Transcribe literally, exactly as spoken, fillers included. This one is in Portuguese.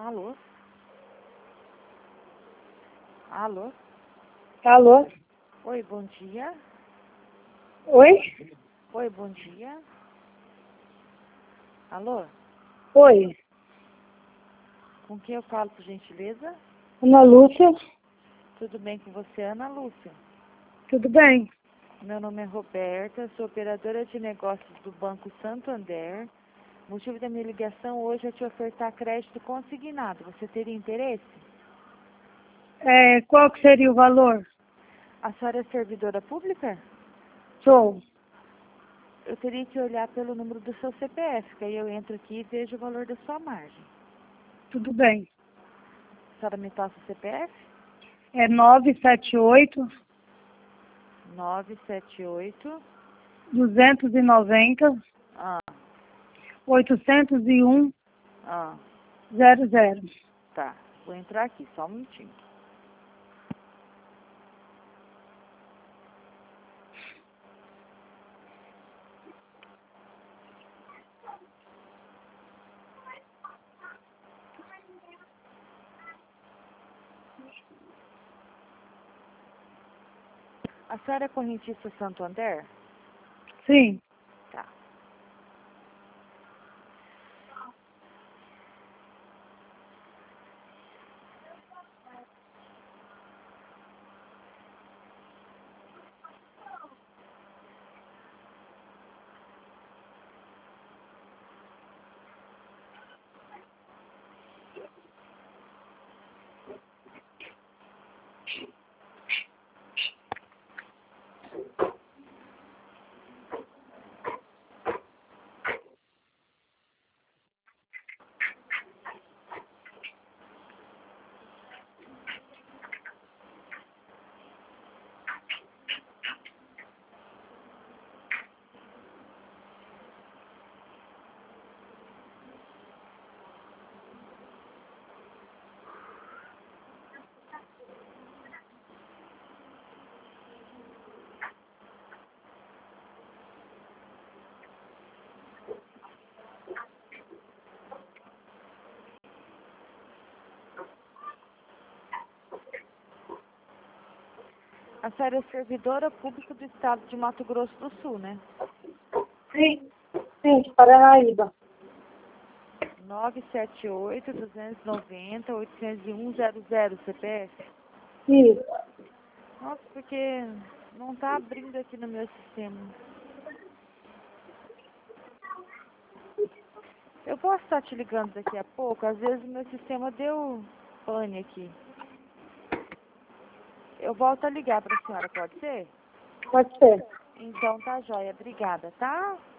Alô? Alô? Alô? Oi, bom dia. Oi? Oi, bom dia. Alô? Oi. Com quem eu falo, por gentileza? Ana Lúcia? Tudo bem com você, Ana Lúcia? Tudo bem? Meu nome é Roberta, sou operadora de negócios do Banco Santander. O motivo da minha ligação hoje é te ofertar crédito consignado. Você teria interesse? É, qual que seria o valor? A senhora é servidora pública? Sou. Eu teria que olhar pelo número do seu C P F, que aí eu entro aqui e vejo o valor da sua margem. Tudo bem. A senhora me passa o C P F? É nove sete oito, nove sete oito. duzentos e noventa, Ah, oitocentos e um, ah, zero zero. tá. Vou entrar aqui, só um minutinho. A senhora é correntista Santander? Sim. Tá. A senhora é servidora pública do estado de Mato Grosso do Sul, né? Sim. Sim, de Paranaíba. nove sete oito, duzentos e noventa, oitocentos e um, zero zero, C P F? Isso. Nossa, porque não tá abrindo aqui no meu sistema. Eu posso estar te ligando daqui a pouco? Às vezes o meu sistema deu pane aqui. Eu volto a ligar para a senhora, pode ser? Pode ser. Então tá joia. Obrigada, tá?